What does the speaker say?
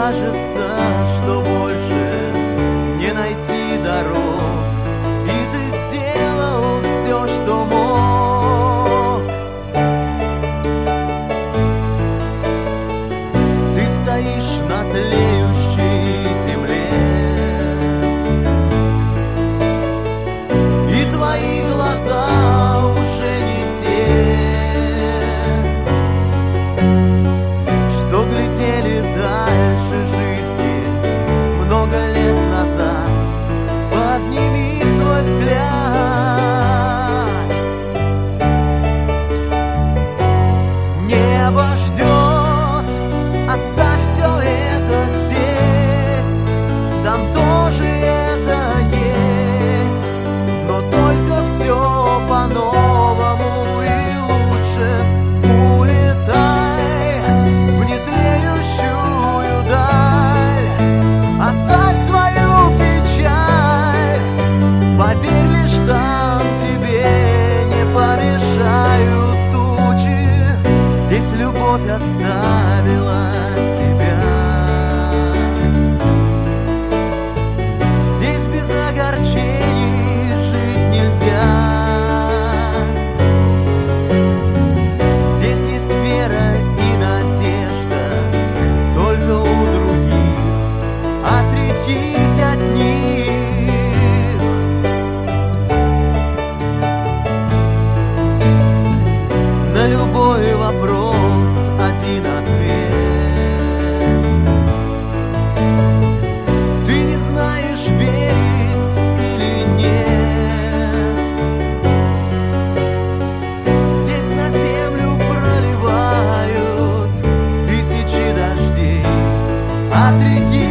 кажется, что больше не найти дорог, и ты сделал все, что мог. Ты стоишь на тлеющей земле, и твои глаза уже не те, что глядели дальше жизни много лет назад. Подними свой взгляд. Небо ждет, оставь все это здесь, там тоже это есть, но только все по-новому и лучше. Улетай в нетлеющую даль, оставь свою печаль, поверь, лишь там тебе не помешают тучи. Здесь любовь оставила тебя, здесь без огорчений жить нельзя. Здесь есть вера и надежда, только у других, отрекись от них. На любой вопрос один ответ. Ты не знаешь, верить или нет. Здесь на землю проливают тысячи дождей, отрекись